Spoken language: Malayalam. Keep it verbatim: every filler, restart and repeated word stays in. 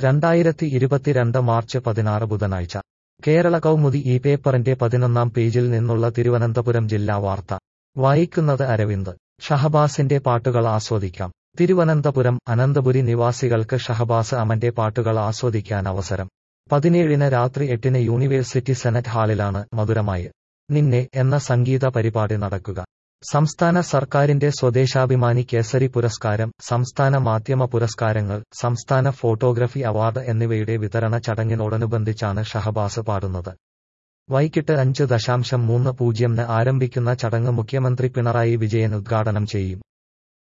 രണ്ടായിരത്തി ഇരുപത്തിരണ്ട് മാർച്ച് പതിനാറ് ബുധനാഴ്ച കേരള കൗമുദി ഈ പേപ്പറിന്റെ പതിനൊന്നാം പേജിൽ നിന്നുള്ള തിരുവനന്തപുരം ജില്ലാ വാർത്ത വായിക്കുന്നത് അരവിന്ദ്. ഷഹബാസിന്റെ പാട്ടുകൾ ആസ്വദിക്കാം. തിരുവനന്തപുരം. അനന്തപുരി നിവാസികൾക്ക് ഷഹബാസ് അമന്റെ പാട്ടുകൾ ആസ്വദിക്കാൻ അവസരം. പതിനേഴിന് രാത്രി എട്ടിന് യൂണിവേഴ്സിറ്റി സെനറ്റ് ഹാളിലാണ് മധുരമായി നിന്നെ എന്ന സംഗീത പരിപാടി നടക്കുക. സംസ്ഥാന സർക്കാരിന്റെ സ്വദേശാഭിമാനി കേസരി പുരസ്കാരം, സംസ്ഥാന മാധ്യമ പുരസ്കാരങ്ങൾ, സംസ്ഥാന ഫോട്ടോഗ്രഫി അവാർഡ് എന്നിവയുടെ വിതരണ ചടങ്ങിനോടനുബന്ധിച്ചാണ് ഷഹബാസ് പാടുന്നത്. വൈകിട്ട് അഞ്ച് ദശാംശം മൂന്ന് പൂജ്യംന് ആരംഭിക്കുന്ന ചടങ്ങ് മുഖ്യമന്ത്രി പിണറായി വിജയൻ ഉദ്ഘാടനം ചെയ്യും.